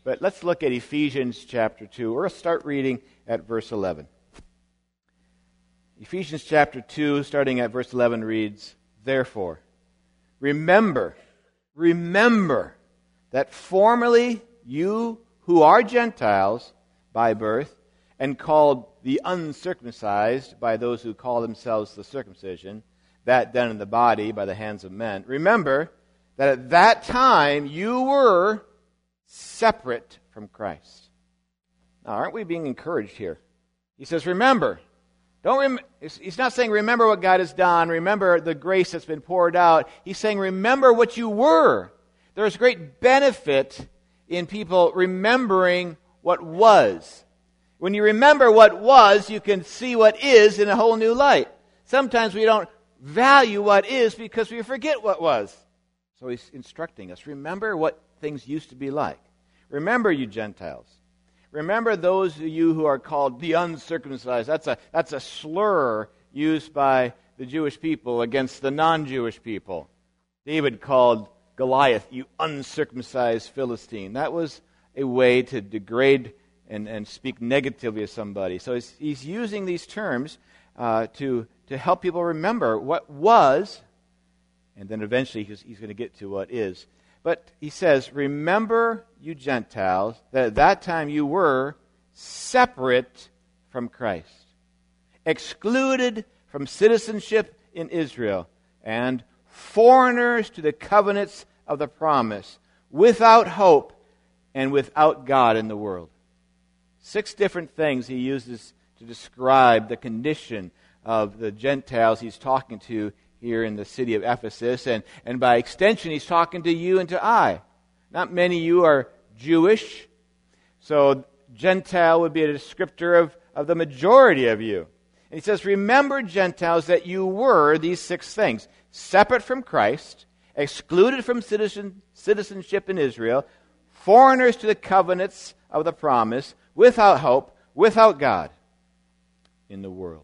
But let's look at Ephesians chapter 2. We'll start reading at verse 11. Ephesians chapter 2, starting at verse 11, reads, "Therefore, remember that formerly you who are Gentiles by birth and called the uncircumcised by those who call themselves the circumcision, that done in the body by the hands of men. Remember that at that time you were separate from Christ." Now, aren't we being encouraged here? He says, remember. He's not saying remember what God has done, remember the grace that's been poured out. He's saying remember what you were. There's great benefit in people remembering what was. When you remember what was, you can see what is in a whole new light. Sometimes we don't value what is because we forget what was. So he's instructing us, remember what things used to be like. Remember, you Gentiles. Remember those of you who are called the uncircumcised. That's a slur used by the Jewish people against the non-Jewish people. David called Goliath, "You uncircumcised Philistine." That was a way to degrade and speak negatively of somebody. So he's using these terms to help people remember what was, and then eventually he's going to get to what is. But he says, remember, you Gentiles, that at that time you were separate from Christ, excluded from citizenship in Israel, and foreigners to the covenants of the promise, without hope and without God in the world. 6 different things he uses to describe the condition of the Gentiles he's talking to here in the city of Ephesus, and by extension, he's talking to you and to I. Not many of you are Jewish, so Gentile would be a descriptor of the majority of you. And he says, remember, Gentiles, that you were these 6 things: separate from Christ, excluded from citizenship in Israel, foreigners to the covenants of the promise, without hope, without God in the world.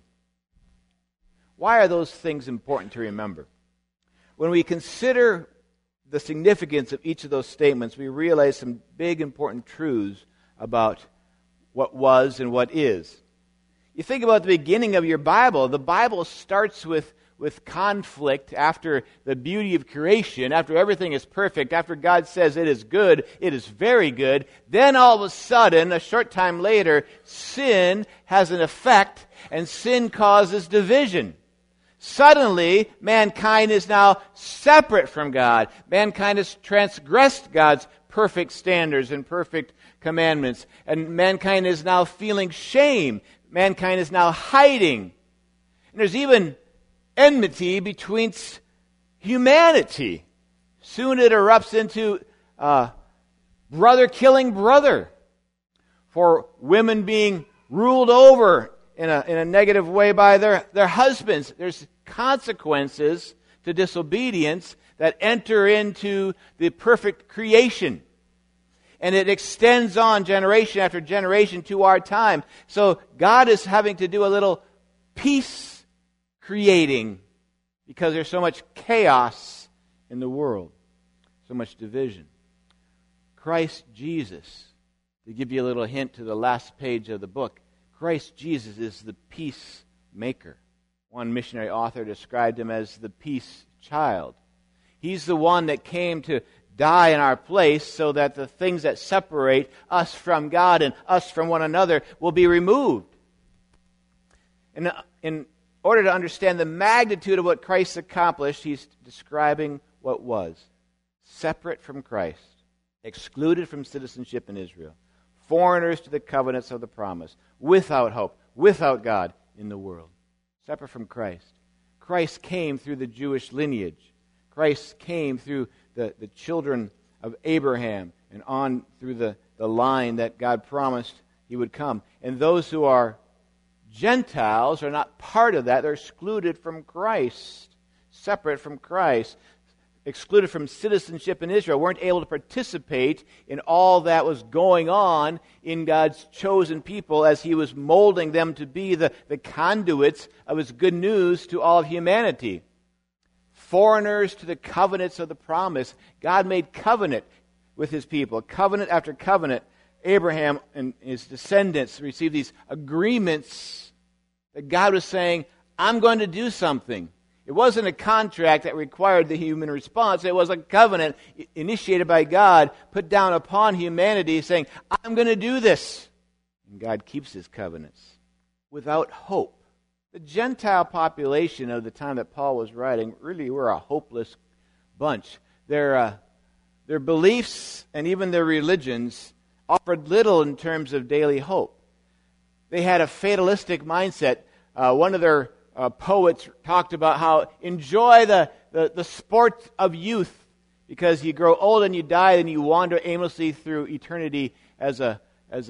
Why are those things important to remember? When we consider the significance of each of those statements, we realize some big important truths about what was and what is. You think about the beginning of your Bible. The Bible starts with conflict after the beauty of creation, after everything is perfect, after God says it is good, it is very good. Then all of a sudden, a short time later, sin has an effect, and sin causes division. Suddenly, mankind is now separate from God. Mankind has transgressed God's perfect standards and perfect commandments. And mankind is now feeling shame. Mankind is now hiding. And there's even enmity between humanity. Soon it erupts into brother killing brother. For women being ruled over in a negative way by their husbands. There's consequences to disobedience that enter into the perfect creation. And it extends on generation after generation to our time. So God is having to do a little peace creating because there's so much chaos in the world, so much division. Christ Jesus, to give you a little hint to the last page of the book, Christ Jesus is the peacemaker. One missionary author described him as the peace child. He's the one that came to die in our place so that the things that separate us from God and us from one another will be removed. And in order to understand the magnitude of what Christ accomplished, he's describing what was. Separate from Christ, excluded from citizenship in Israel, foreigners to the covenants of the promise, without hope, without God in the world. Separate from Christ. Christ came through the Jewish lineage. Christ came through the children of Abraham and on through the line that God promised he would come. And those who are Gentiles are not part of that. They're excluded from Christ, separate from Christ, excluded from citizenship in Israel, weren't able to participate in all that was going on in God's chosen people as he was molding them to be the conduits of his good news to all of humanity. Foreigners to the covenants of the promise. God made covenant. with his people. Covenant after covenant, Abraham and his descendants received these agreements that God was saying, I'm going to do something. It wasn't a contract that required the human response. It was a covenant initiated by God, put down upon humanity, saying, I'm going to do this. And God keeps his covenants without hope. The Gentile population of the time that Paul was writing really were a hopeless bunch. Their beliefs and even their religions offered little in terms of daily hope. They had a fatalistic mindset. One of their poets talked about how enjoy the sport of youth, because you grow old and you die and you wander aimlessly through eternity as a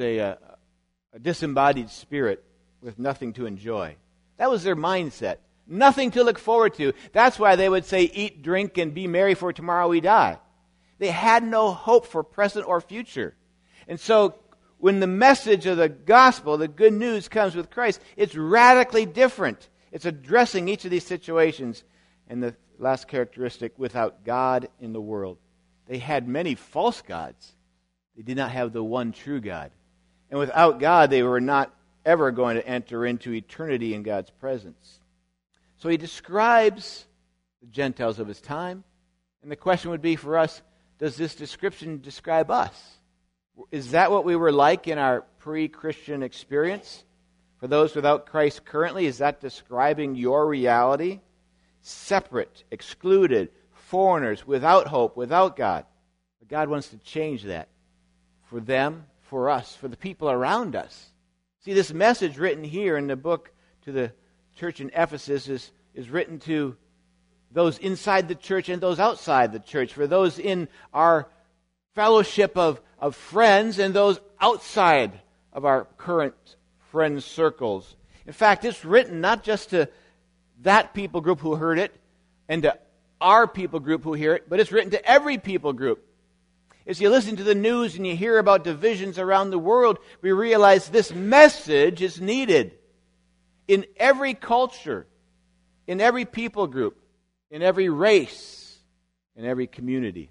disembodied spirit with nothing to enjoy. That was their mindset. Nothing to look forward to. That's why they would say, eat, drink, and be merry, for tomorrow we die. They had no hope for present or future. And so when the message of the gospel, the good news, comes with Christ, it's radically different. It's addressing each of these situations. And the last characteristic, without God in the world. They had many false gods. They did not have the one true God. And without God, they were not ever going to enter into eternity in God's presence. So he describes the Gentiles of his time. And the question would be for us, does this description describe us? Is that what we were like in our pre-Christian experience? For those without Christ currently, is that describing your reality? Separate, excluded, foreigners, without hope, without God. But God wants to change that for them, for us, for the people around us. See, this message written here in the book to the church in Ephesus is written to those inside the church and those outside the church, for those in our fellowship of friends and those outside of our current friend circles. In fact, it's written not just to that people group who heard it and to our people group who hear it, but it's written to every people group. As you listen to the news and you hear about divisions around the world, we realize this message is needed in every culture, in every people group, in every race, in every community.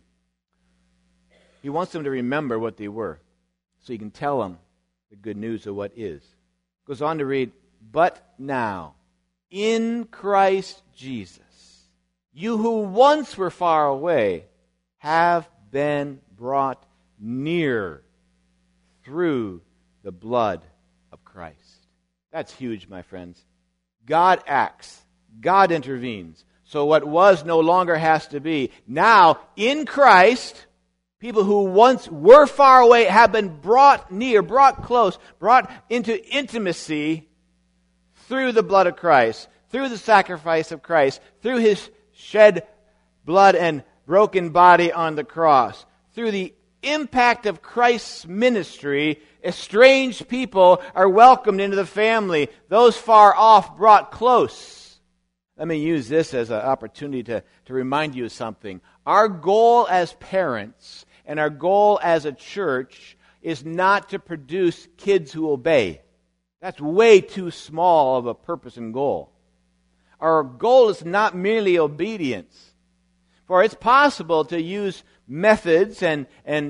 He wants them to remember what they were, so he can tell them the good news of what is. Goes on to read, but now, in Christ Jesus, you who once were far away have been brought near through the blood of Christ. That's huge, my friends. God acts. God intervenes. So what was no longer has to be. Now, in Christ, people who once were far away have been brought near, brought close, brought into intimacy through the blood of Christ, through the sacrifice of Christ, through his shed blood and broken body on the cross. Through the impact of Christ's ministry, estranged people are welcomed into the family. Those far off brought close. Let me use this as an opportunity to remind you of something. Our goal as parents and our goal as a church is not to produce kids who obey. That's way too small of a purpose and goal. Our goal is not merely obedience. For it's possible to use methods and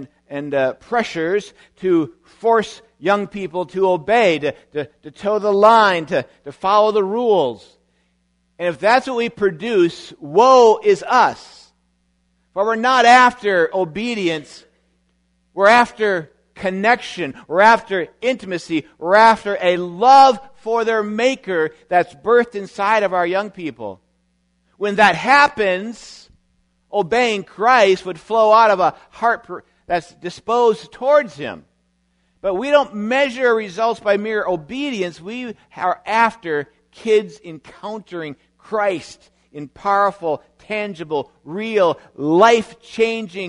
pressures to force young people to obey, to toe the line, to follow the rules. And if that's what we produce, woe is us. For we're not after obedience. We're after connection. We're after intimacy. We're after a love for their Maker that's birthed inside of our young people. When that happens, obeying Christ would flow out of a heart that's disposed towards Him. But we don't measure results by mere obedience. We are after kids encountering Christ in powerful, tangible, real, life-changing,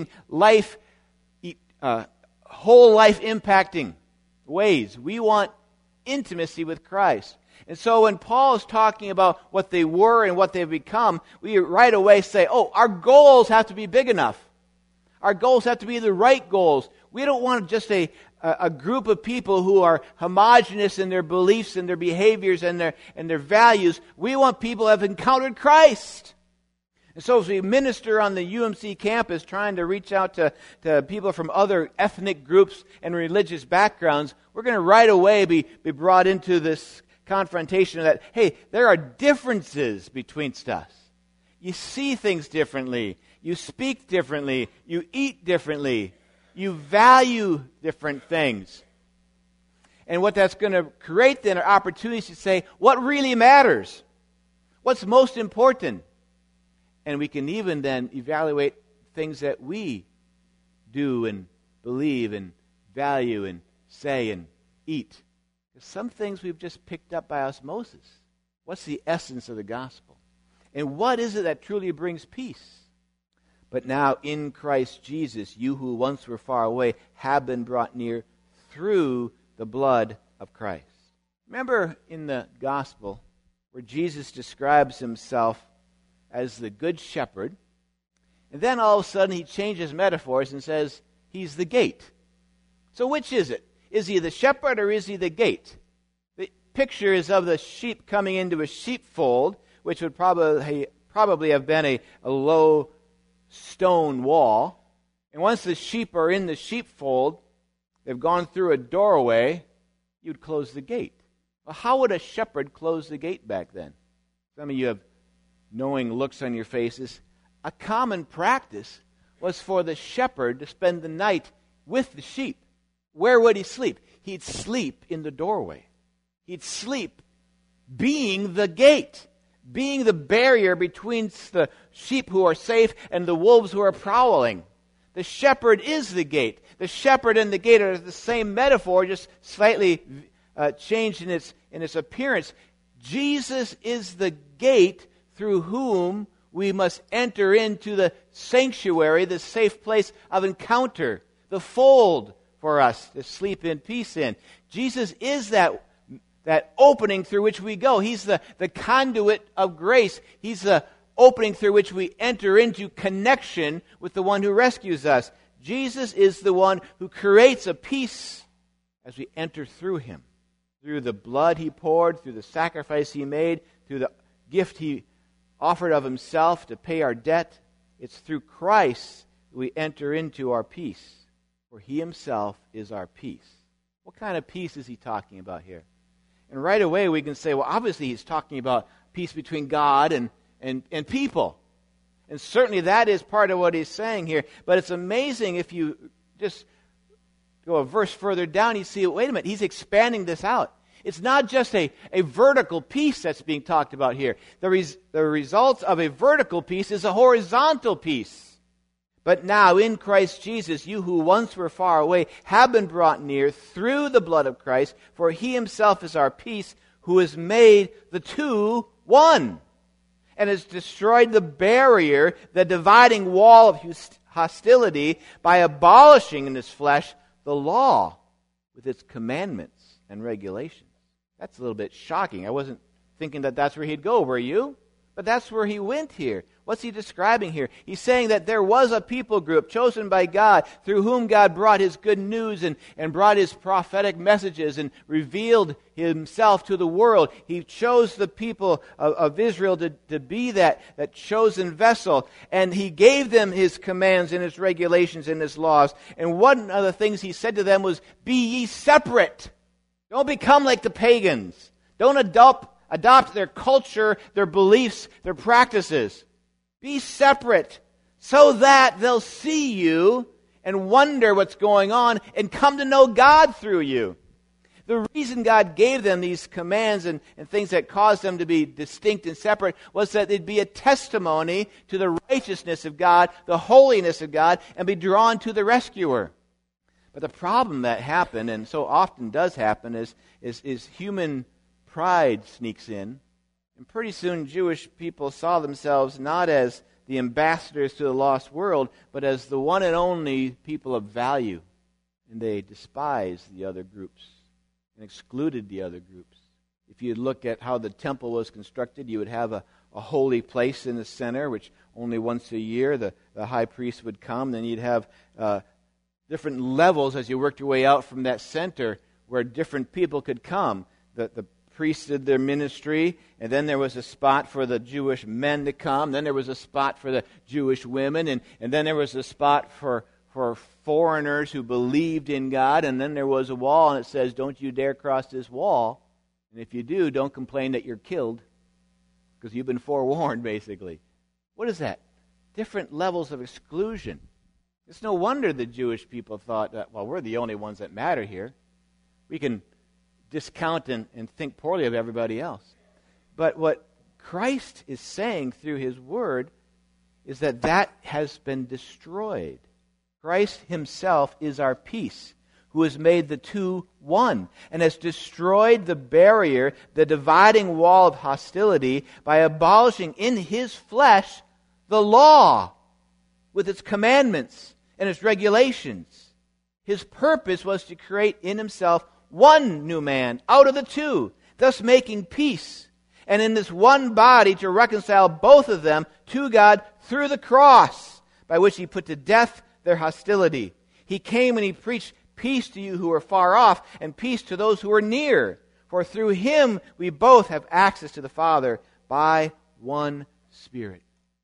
whole life impacting ways. We want intimacy with Christ. And so when Paul is talking about what they were and what they've become, we right away say, our goals have to be big enough. Our goals have to be the right goals. We don't want just a group of people who are homogenous in their beliefs and their behaviors and their values. We want people who have encountered Christ. And so as we minister on the UMC campus trying to reach out to people from other ethnic groups and religious backgrounds, we're going to right away be brought into this confrontation that, hey, there are differences between us. You see things differently. You speak differently. You eat differently. You value different things. And what that's going to create then are opportunities to say, what really matters? What's most important? And we can even then evaluate things that we do and believe and value and say and eat. Because some things we've just picked up by osmosis. What's the essence of the gospel? And what is it that truly brings peace? But now in Christ Jesus, you who once were far away have been brought near through the blood of Christ. Remember in the gospel where Jesus describes himself as the good shepherd, and then all of a sudden he changes metaphors and says he's the gate. So which is it? Is he the shepherd or is he the gate? The picture is of the sheep coming into a sheepfold, which would probably have been a low stone wall. And once the sheep are in the sheepfold, they've gone through a doorway, you'd close the gate. Well, how would a shepherd close the gate back then? Some of you have knowing looks on your faces. A common practice was for the shepherd to spend the night with the sheep. Where would he sleep? He'd sleep in the doorway. He'd sleep being the gate, being the barrier between the sheep who are safe and the wolves who are prowling. The shepherd is the gate. The shepherd and the gate are the same metaphor, just slightly changed in its appearance. Jesus is the gate through whom we must enter into the sanctuary, the safe place of encounter, the fold for us to sleep in peace in. Jesus is that opening through which we go. He's the conduit of grace. He's the opening through which we enter into connection with the one who rescues us. Jesus is the one who creates a peace as we enter through him. Through the blood he poured, through the sacrifice he made, through the gift he offered of himself to pay our debt. It's through Christ we enter into our peace. For he himself is our peace. What kind of peace is he talking about here? And right away we can say, well, obviously he's talking about peace between God and people. And certainly that is part of what he's saying here. But it's amazing if you just go a verse further down, you see, wait a minute, he's expanding this out. It's not just a vertical peace that's being talked about here. The result of a vertical peace is a horizontal peace. But now in Christ Jesus, you who once were far away have been brought near through the blood of Christ, for he himself is our peace, who has made the two one, and has destroyed the barrier, the dividing wall of hostility, by abolishing in his flesh the law with its commandments and regulations. That's a little bit shocking. I wasn't thinking that that's where he'd go, were you? But that's where he went here. What's he describing here? He's saying that there was a people group chosen by God through whom God brought his good news and brought his prophetic messages and revealed himself to the world. He chose the people of Israel to be that chosen vessel. And he gave them his commands and his regulations and his laws. And one of the things he said to them was, be ye separate. Don't become like the pagans. Don't adopt their culture, their beliefs, their practices. Be separate so that they'll see you and wonder what's going on and come to know God through you. The reason God gave them these commands and things that caused them to be distinct and separate was that they'd be a testimony to the righteousness of God, the holiness of God, and be drawn to the rescuer. But the problem that happened, and so often does happen, is human pride sneaks in. And pretty soon Jewish people saw themselves not as the ambassadors to the lost world, but as the one and only people of value. And they despised the other groups and excluded the other groups. If you look at how the temple was constructed, you would have a holy place in the center, which only once a year the high priest would come. Then you'd have different levels as you worked your way out from that center where different people could come. The priests did their ministry, and then there was a spot for the Jewish men to come, then there was a spot for the Jewish women, and then there was a spot for foreigners who believed in God, and then there was a wall, and it says, don't you dare cross this wall, and if you do, don't complain that you're killed, because you've been forewarned, basically. What is that? Different levels of exclusion. It's no wonder the Jewish people thought that, well, we're the only ones that matter here. We can discount and think poorly of everybody else. But what Christ is saying through His Word is that has been destroyed. Christ Himself is our peace, who has made the two one, and has destroyed the barrier, the dividing wall of hostility, by abolishing in His flesh the law with its commandments and its regulations. His purpose was to create in Himself one new man out of the two, thus making peace, and in this one body to reconcile both of them to God through the cross, by which He put to death their hostility. He came and He preached peace to you who are far off, and peace to those who are near. For through Him we both have access to the Father by one Spirit.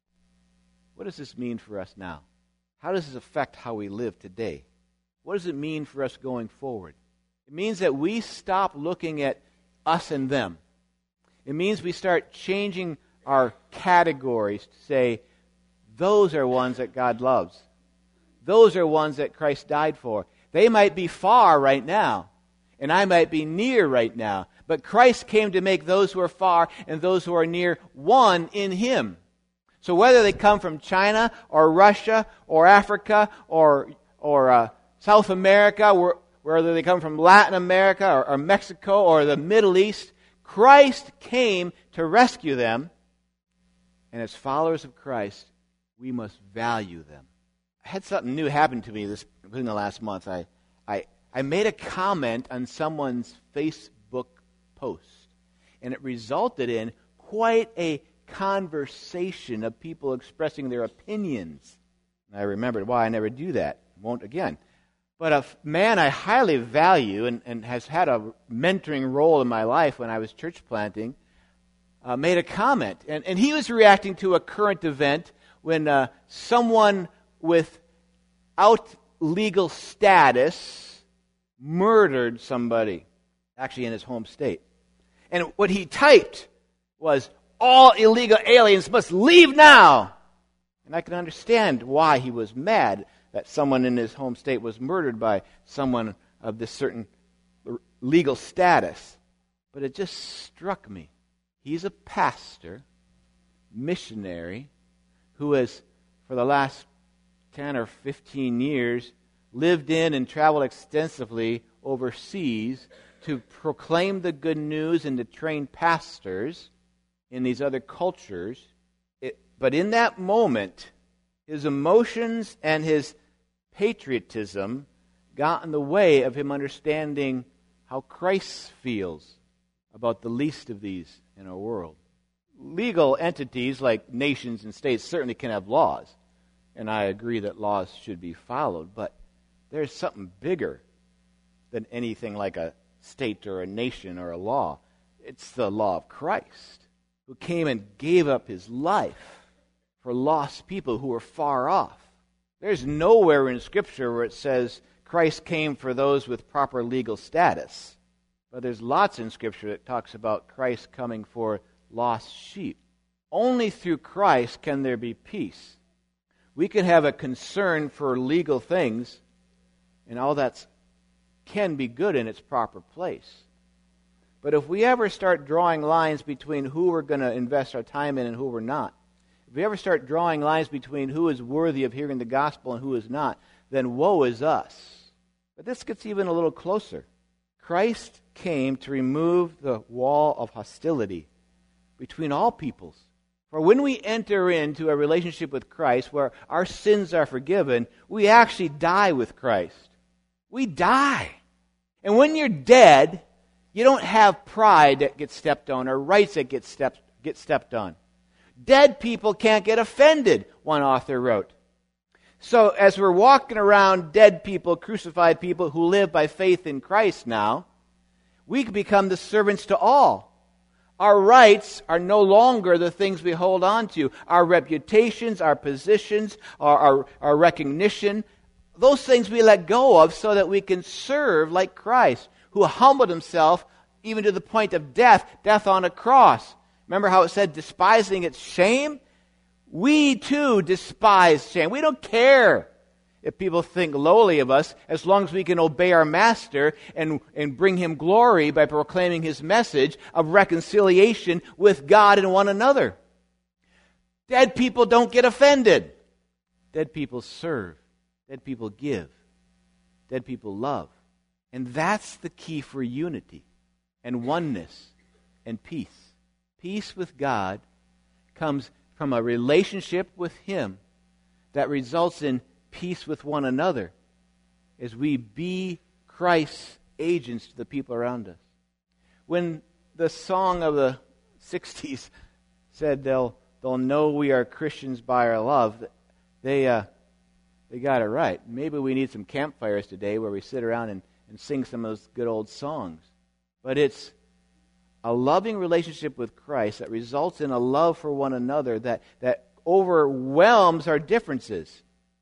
What does this mean for us now? How does this affect how we live today? What does it mean for us going forward? It means that we stop looking at us and them. It means we start changing our categories to say, those are ones that God loves. Those are ones that Christ died for. They might be far right now, and I might be near right now. But Christ came to make those who are far and those who are near one in Him. So whether they come from China or Russia or Africa or South America, whether they come from Latin America or Mexico or the Middle East, Christ came to rescue them. And as followers of Christ, we must value them. I had something new happen to me within the last month. I made a comment on someone's Facebook post, and it resulted in quite a conversation of people expressing their opinions. And I remembered why I never do that. Won't again. But a man I highly value and has had a mentoring role in my life when I was church planting made a comment. And he was reacting to a current event when someone without legal status murdered somebody, actually in his home state. And what he typed was, all illegal aliens must leave now. And I can understand why he was mad that someone in his home state was murdered by someone of this certain legal status. But it just struck me. He's a pastor, missionary, who has, for the last 10 or 15 years, lived in and traveled extensively overseas to proclaim the good news and to train pastors in these other cultures. But in that moment, his emotions and his patriotism got in the way of him understanding how Christ feels about the least of these in our world. Legal entities like nations and states certainly can have laws, and I agree that laws should be followed, but there's something bigger than anything like a state or a nation or a law. It's the law of Christ, who came and gave up His life for lost people who were far off. There's nowhere in Scripture where it says Christ came for those with proper legal status. But there's lots in Scripture that talks about Christ coming for lost sheep. Only through Christ can there be peace. We can have a concern for legal things, and all that can be good in its proper place. But if we ever start drawing lines between who we're going to invest our time in and who we're not, if we ever start drawing lines between who is worthy of hearing the gospel and who is not, then woe is us. But this gets even a little closer. Christ came to remove the wall of hostility between all peoples. For when we enter into a relationship with Christ where our sins are forgiven, we actually die with Christ. We die. And when you're dead, you don't have pride that gets stepped on or rights that get stepped on. Dead people can't get offended, one author wrote. So as we're walking around dead people, crucified people who live by faith in Christ now, We become the servants to all. Our rights are no longer the things we hold on to. Our reputations, our positions, our recognition, those things we let go of so that we can serve like Christ, who humbled himself even to the point of death on a cross. Remember how it said, despising its shame? We too despise shame. We don't care if people think lowly of us, as long as we can obey our Master and bring him glory by proclaiming his message of reconciliation with God and one another. Dead people don't get offended. Dead people serve. Dead people give. Dead people love. And that's the key for unity and oneness and peace. Peace with God comes from a relationship with him that results in peace with one another as we be Christ's agents to the people around us. When the song of the 60s said they'll know we are Christians by our love, they got it right. Maybe we need some campfires today where we sit around and sing some of those good old songs. But it's a loving relationship with Christ that results in a love for one another that overwhelms our differences.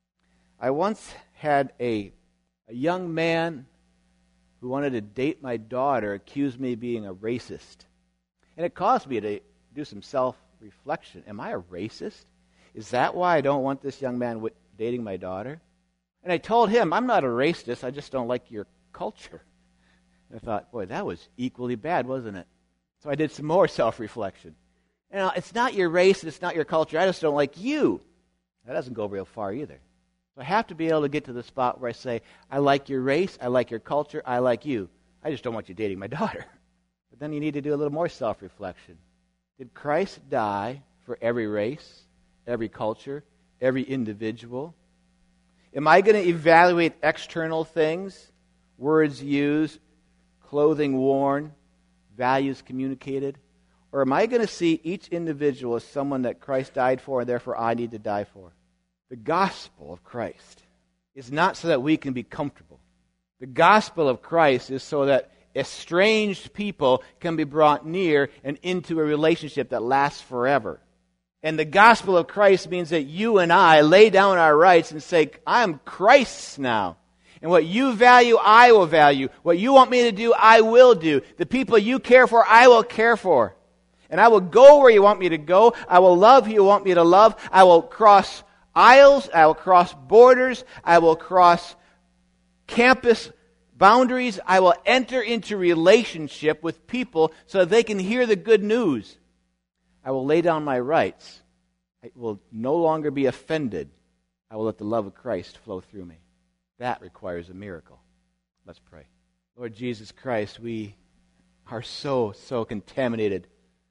I once had a young man who wanted to date my daughter accuse me of being a racist. And it caused me to do some self-reflection. Am I a racist? Is that why I don't want this young man dating my daughter? And I told him, I'm not a racist, I just don't like your culture. And I thought, boy, that was equally bad, wasn't it? So I did some more self-reflection. It's not your race, it's not your culture, I just don't like you. That doesn't go real far either. So I have to be able to get to the spot where I say, I like your race, I like your culture, I like you. I just don't want you dating my daughter. But then you need to do a little more self-reflection. Did Christ die for every race, every culture, every individual? Am I going to evaluate external things, words used, clothing worn, values communicated? Or am I going to see each individual as someone that Christ died for and therefore I need to die for? The gospel of Christ is not so that we can be comfortable. The gospel of Christ is so that estranged people can be brought near and into a relationship that lasts forever. And the gospel of Christ means that you and I lay down our rights and say, I'm Christ's now. And what you value, I will value. What you want me to do, I will do. The people you care for, I will care for. And I will go where you want me to go. I will love who you want me to love. I will cross aisles. I will cross borders. I will cross campus boundaries. I will enter into relationship with people so that they can hear the good news. I will lay down my rights. I will no longer be offended. I will let the love of Christ flow through me. That requires a miracle. Let's pray. Lord Jesus Christ, we are so contaminated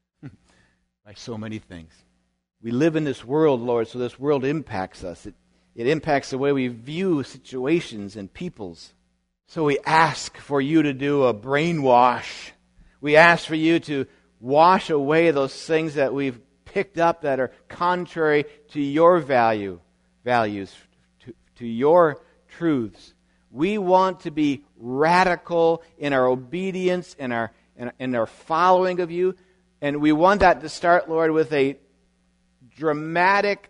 by so many things. We live in this world, Lord, so this world impacts us. It impacts the way we view situations and peoples. So we ask for you to do a brainwash. We ask for you to wash away those things that we've picked up that are contrary to your values, to your truths. We want to be radical in our obedience and our following of you. And we want that to start, Lord, with a dramatic,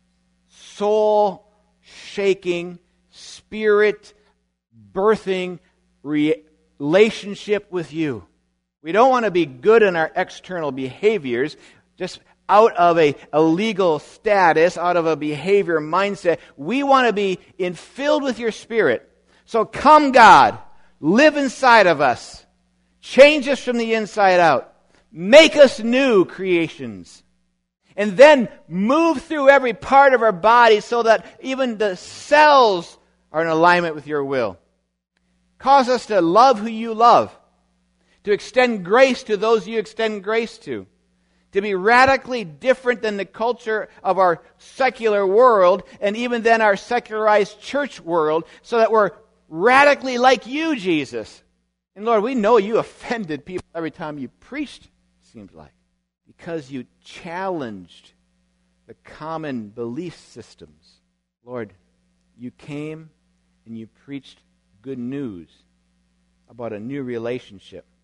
soul-shaking, spirit-birthing relationship with you. We don't want to be good in our external behaviors, just out of a legal status, out of a behavior mindset. We want to be filled with your Spirit. So come, God, live inside of us. Change us from the inside out. Make us new creations. And then move through every part of our body so that even the cells are in alignment with your will. Cause us to love who you love. To extend grace to those you extend grace to be radically different than the culture of our secular world and even than our secularized church world, so that we're radically like you, Jesus. And Lord, we know you offended people every time you preached, it seems like, because you challenged the common belief systems. Lord, you came and you preached good news about a new relationship.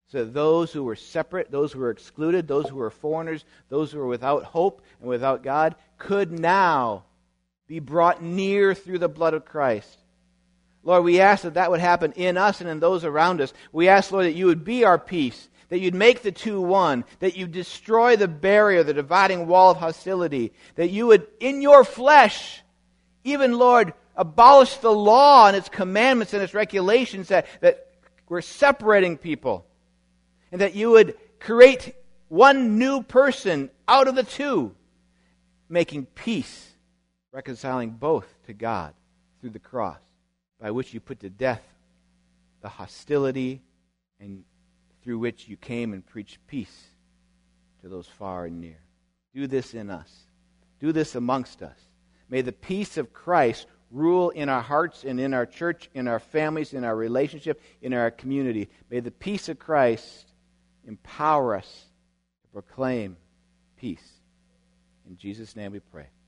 So that those who were separate, those who were excluded, those who were foreigners, those who were without hope and without God, could now be brought near through the blood of Christ. Lord, we ask that that would happen in us and in those around us. We ask, Lord, that you would be our peace, that you'd make the two one, that you destroy the barrier, the dividing wall of hostility, that you would, in your flesh, even, Lord, abolish the law and its commandments and its regulations that were separating people, and that you would create one new person out of the two, making peace, reconciling both to God through the cross, by which you put to death the hostility and through which you came and preached peace to those far and near. Do this in us. Do this amongst us. May the peace of Christ rule in our hearts and in our church, in our families, in our relationship, in our community. May the peace of Christ empower us to proclaim peace. In Jesus' name we pray.